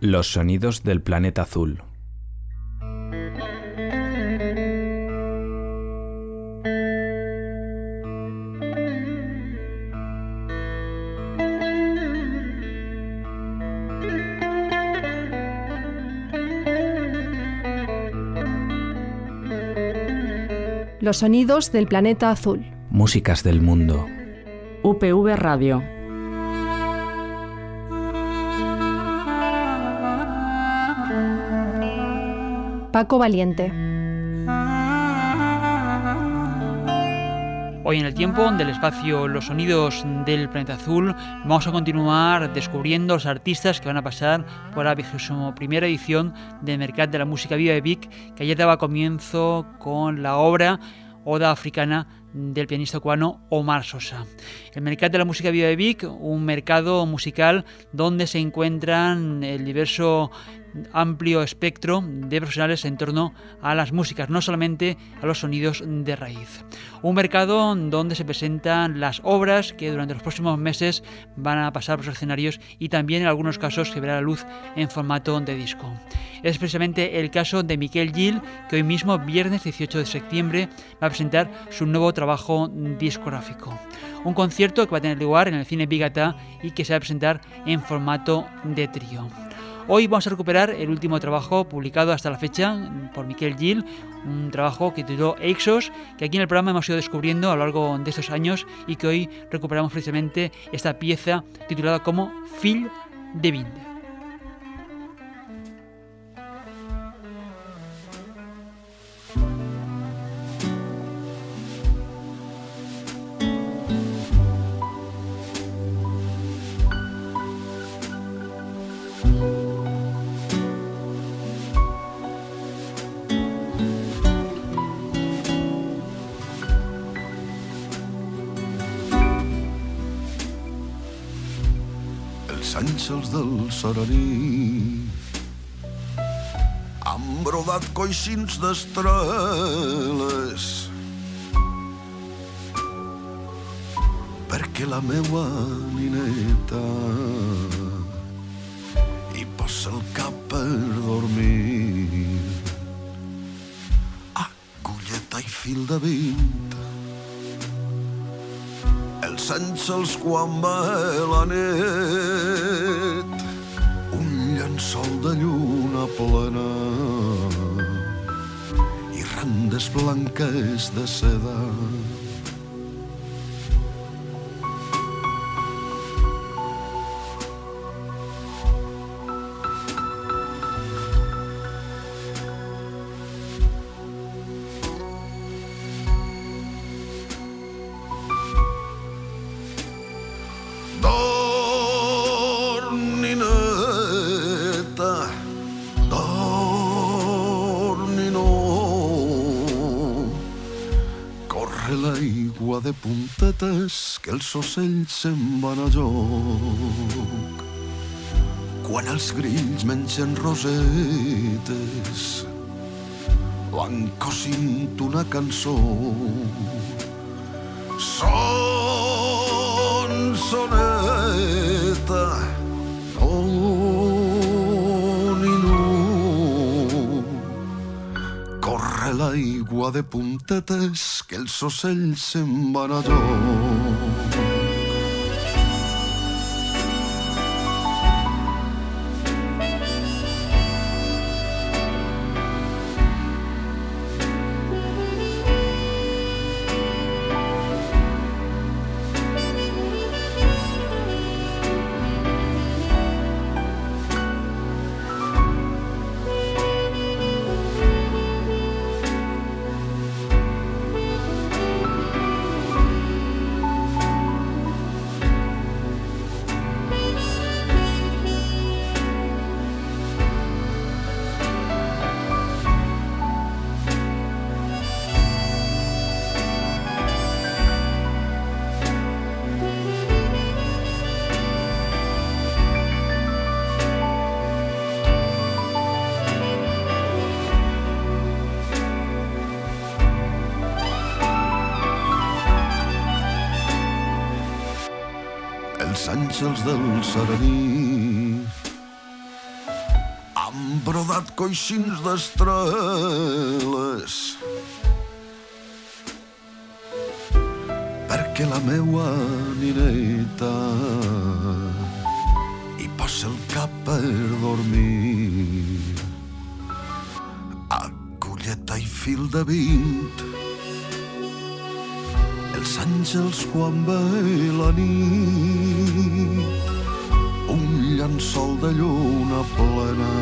Los sonidos del planeta azul. Los sonidos del planeta azul. Músicas del mundo. UPV Radio. Paco Valiente. Hoy en el tiempo del espacio Los sonidos del planeta azul vamos a continuar descubriendo los artistas que van a pasar por la 21ª edición del Mercat de la Música Viva de Vic, que ayer daba comienzo con la obra Oda Africana del pianista cubano Omar Sosa. El Mercat de la Música Viva de Vic, un mercado musical donde se encuentran el diverso amplio espectro de profesionales en torno a las músicas, no solamente a los sonidos de raíz. Un mercado donde se presentan las obras que durante los próximos meses van a pasar por los escenarios y también en algunos casos se verá la luz en formato de disco. Es precisamente el caso de Miquel Gil, que hoy mismo, viernes 18 de septiembre, va a presentar su nuevo trabajo discográfico. Un concierto que va a tener lugar en el Cine Bigata y que se va a presentar en formato de trío. Hoy vamos a recuperar el último trabajo publicado hasta la fecha por Miquel Gil, un trabajo que tituló Exos, que aquí en el programa hemos ido descubriendo a lo largo de estos años y que hoy recuperamos precisamente esta pieza titulada como Fill de Wind. Àngels del serení han brodat coixins d'estreles perquè la meua nineta hi posa el cap per dormir. Agulleta i fil de vint, els àngels quan va la nit, un llençol de lluna plena i randes blanques de seda. De puntetes que els ocells se'n van a joc quan els grills mengen rosetes van cosint una cançó. Son soneta, no ni no, corre l'aigua de puntetes que els ocells se'n van a joc. Els àngels del serení coixins d'estrelles, perquè la meua nineta hi posa el cap per dormir. Agulleta i fil de 20, els àngels quan ve la nit, un llençol de lluna plena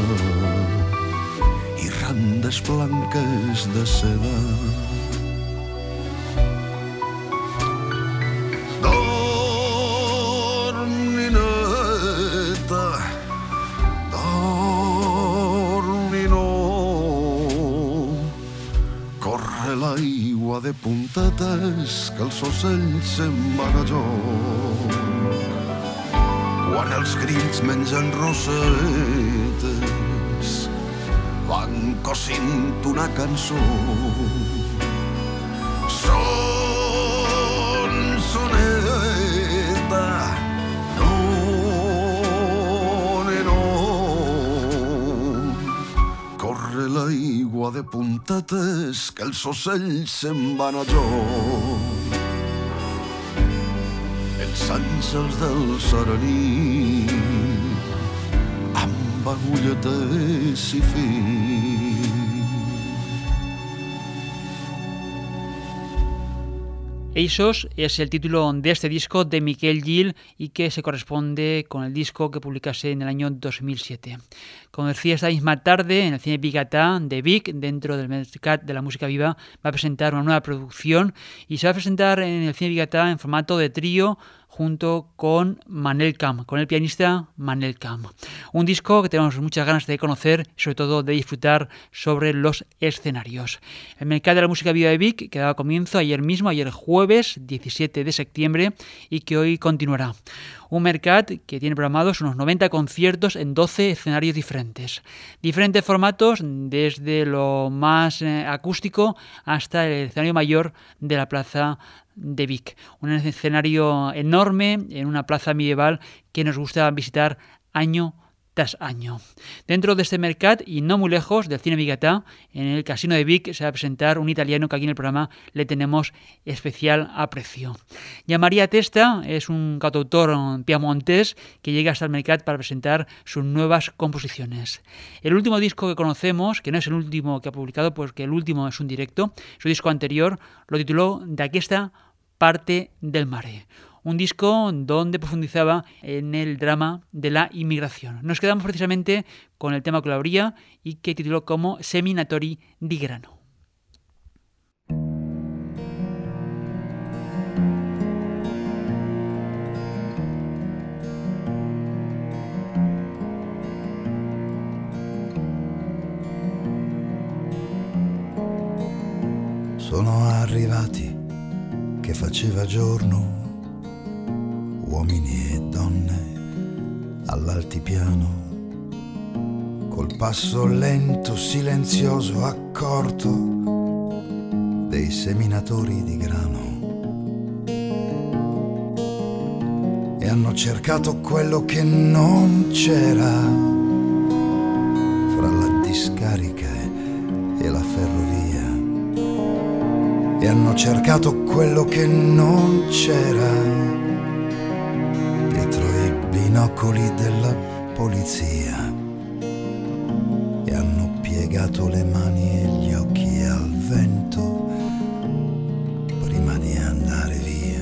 i randes blanques de seda. Dorm, nineta, dorm i no. Corre l'aigua de puntetes que els ocells se'n van a joc. Quan els grills mengen rosetes van cosint una cançó. Soneta, no, no. Corre l'aigua de puntetes que els ocells se'n van a joc. Els àngels del serení amb agulletes i fil. Eixos es el título de este disco de Miquel Gil y que se corresponde con el disco que publicase en el año 2007. Como decía, esta misma tarde en el Cine Biguetà de Vic, dentro del Mercat de la Música Viva, va a presentar una nueva producción y se va a presentar en el Cine Biguetà en formato de trío junto con Manel Camp, con el pianista Manel Camp. Un disco que tenemos muchas ganas de conocer y sobre todo de disfrutar sobre los escenarios. El Mercat de la Música Viva de Vic que daba comienzo ayer mismo, ayer jueves 17 de septiembre y que hoy continuará. Un Mercat que tiene programados unos 90 conciertos en 12 escenarios diferentes. Diferentes formatos desde lo más acústico hasta el escenario mayor de la plaza de Vic. Un escenario enorme en una plaza medieval que nos gusta visitar año tras año. Dentro de este Mercat y no muy lejos del Cine Biguetà, en el Casino de Vic se va a presentar un italiano que aquí en el programa le tenemos especial aprecio. Gianmaria Testa es un cantautor piamontés que llega hasta el Mercat para presentar sus nuevas composiciones. El último disco que conocemos, que no es el último que ha publicado, pues que el último es un directo, su disco anterior lo tituló D'aquesta parte del mare. Un disco donde profundizaba en el drama de la inmigración. Nos quedamos precisamente con el tema que lo abría y que tituló como Seminatori di Grano. Sono arrivati che faceva giorno, uomini e donne all'altipiano, col passo lento, silenzioso, accorto dei seminatori di grano. E hanno cercato quello che non c'era fra la discarica e la ferrovia. E hanno cercato quello che non c'era dietro i binocoli della polizia. E hanno piegato le mani e gli occhi al vento prima di andare via.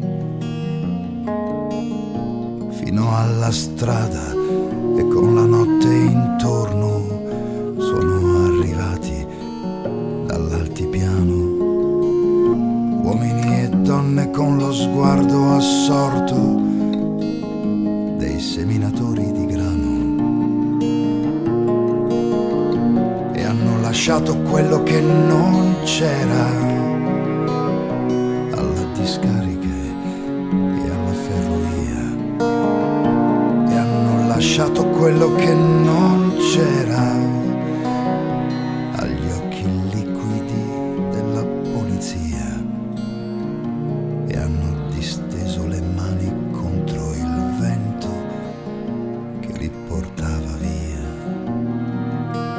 Fino alla strada e con la notte intorno sono arrivati dall'altipiano. Uomini e donne con lo sguardo assorto dei seminatori di grano. E hanno lasciato quello che non c'era alla discarica e alla ferrovia. E hanno lasciato quello che non c'era agli occhi liquidi della polizia. E hanno disteso le mani contro il vento che li portava via.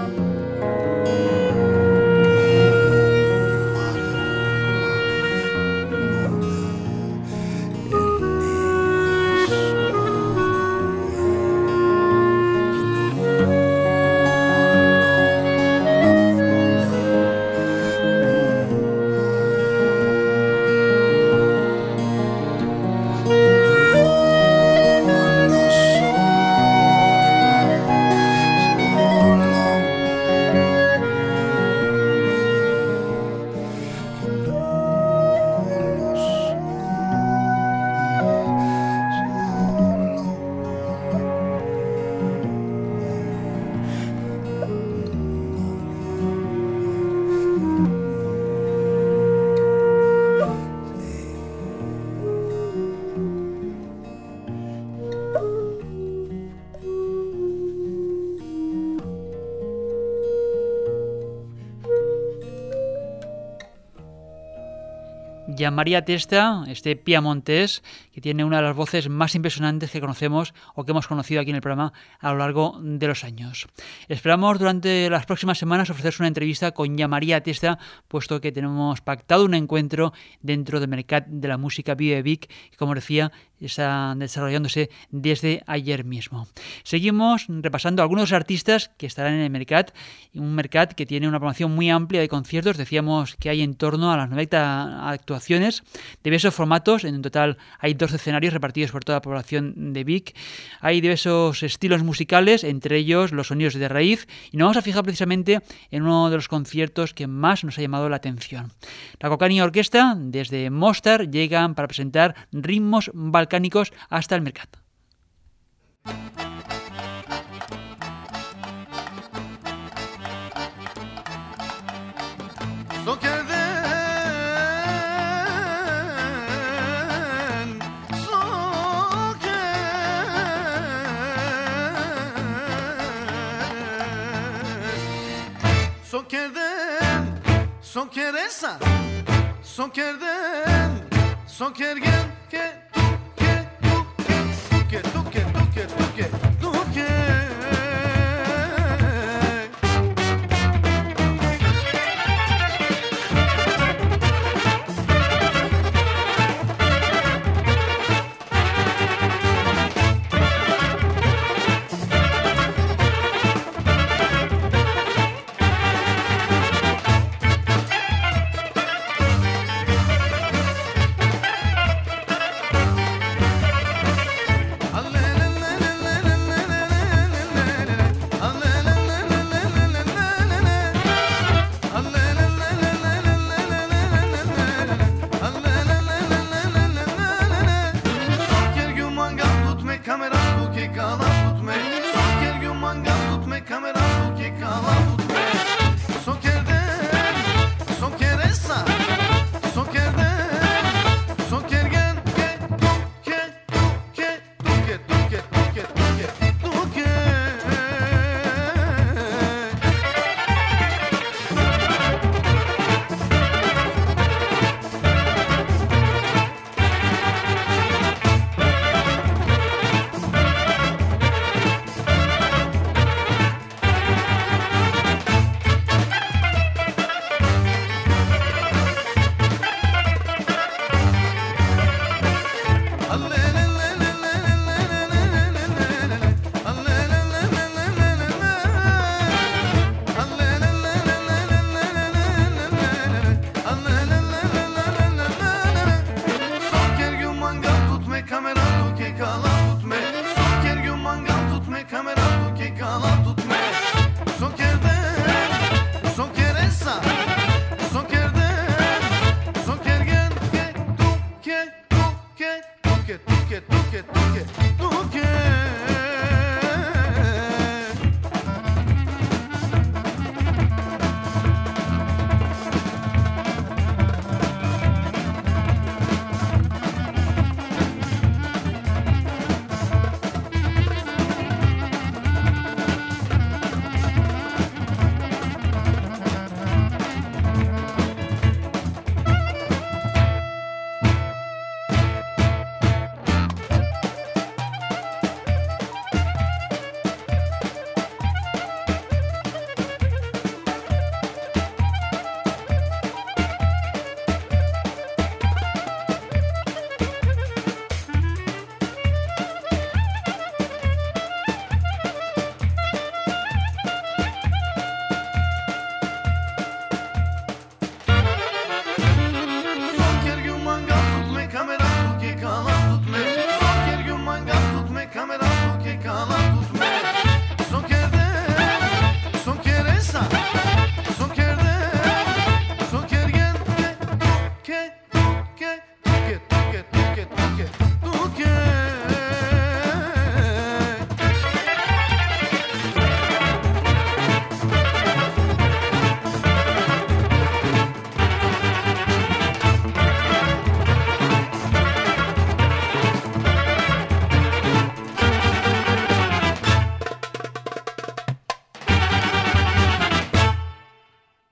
Gianmaria Testa, este piamontés, que tiene una de las voces más impresionantes que conocemos o que hemos conocido aquí en el programa a lo largo de los años. Esperamos durante las próximas semanas ofreceros una entrevista con Gianmaria Testa, puesto que tenemos pactado un encuentro dentro del Mercat de la Música Viva de Vic, que, como decía, está desarrollándose desde ayer mismo. Seguimos repasando algunos artistas que estarán en el Mercat, un Mercat que tiene una programación muy amplia de conciertos. Decíamos que hay en torno a las 90 actuaciones de diversos formatos. En total hay 12 escenarios repartidos por toda la población de Vic. Hay diversos estilos musicales, entre ellos los sonidos de raíz, y nos vamos a fijar precisamente en uno de los conciertos que más nos ha llamado la atención. La Cocani Orquesta desde Mostar llegan para presentar ritmos balcánicos hasta el Mercat. Son queresa, son querden, son quergen que tú que.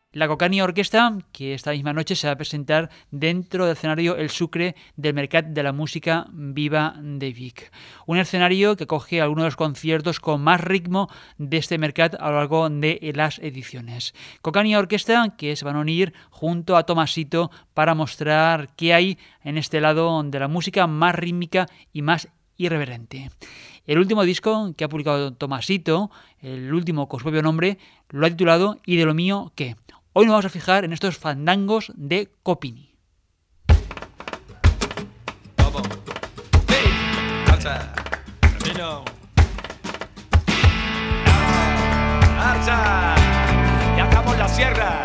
La Cocani Orquesta, que esta misma noche se va a presentar dentro del escenario El Sucre del Mercat de la Música Viva de Vic. Un escenario que acoge algunos de los conciertos con más ritmo de este Mercat a lo largo de las ediciones. Cocani Orquesta, que se van a unir junto a Tomasito para mostrar qué hay en este lado de la música más rítmica y más irreverente. El último disco que ha publicado Tomasito, el último con su propio nombre, lo ha titulado ¿Y de lo mío qué? Hoy nos vamos a fijar en estos fandangos de Copini. Vamos. ¡Hey! ¡Marcha! ¡Camino! ¡Marcha! ¡Ya estamos en la sierra!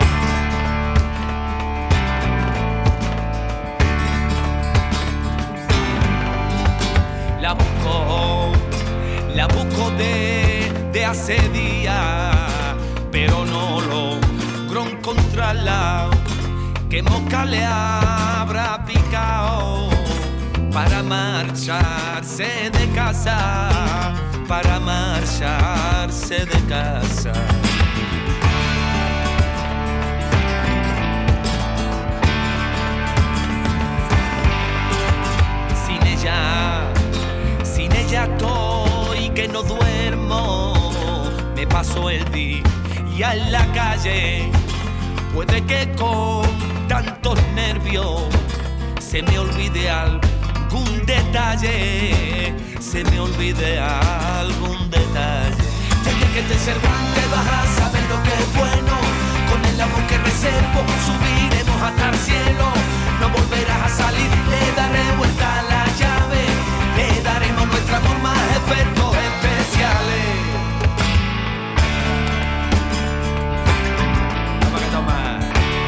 La busco de hace días, pero no logro encontrarla. ¿Qué mosca le habrá picado para marcharse de casa? Para marcharse de casa. Sin ella estoy que no duermo, me paso el día en la calle. Puede que con tantos nervios se me olvide algún detalle, se me olvide algún detalle. Ya que te Cervantes vas a saber lo que es bueno, con el amor que reservo subiremos hasta el cielo. No volverás a salir, le daré vuelta a la llave, le daremos nuestro amor más efectos especiales. Toma que toma.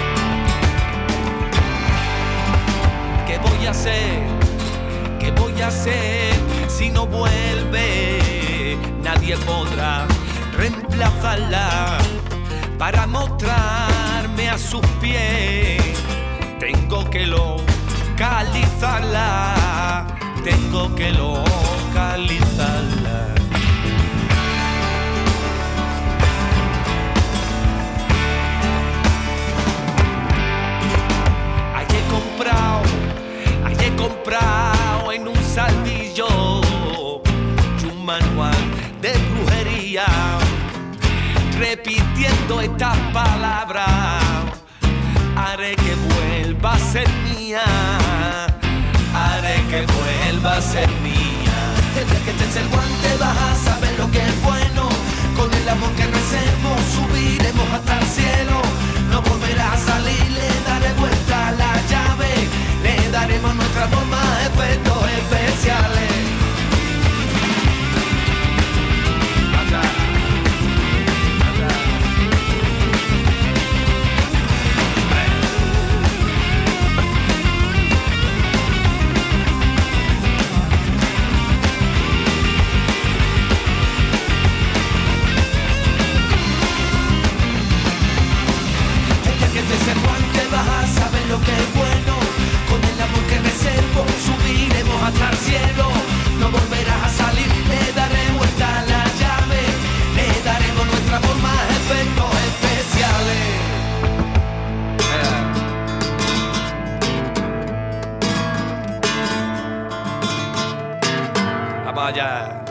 ¿Qué voy a hacer? ¿Qué voy a hacer si no vuelve? Nadie podrá reemplazarla para mostrarme a sus pies. Tengo que localizarla, tengo que localizarla. He comprado en un saldillo un manual de brujería, repitiendo estas palabras. Haré que vuelva a ser mía, haré que vuelva a ser mía. Desde que te eche el guante vas a saber lo que es bueno, con el amor que recebo subiremos hasta el cielo. No volverás a salir, le daré vuelta a la llave, le daremos nuestro amor más efectos especiales. Lo que es bueno, con el amor que reservo subiremos hasta el cielo. No volverás a salir, le daré vuelta a la llave, le daremos nuestro amor más efectos especiales. Vamos allá.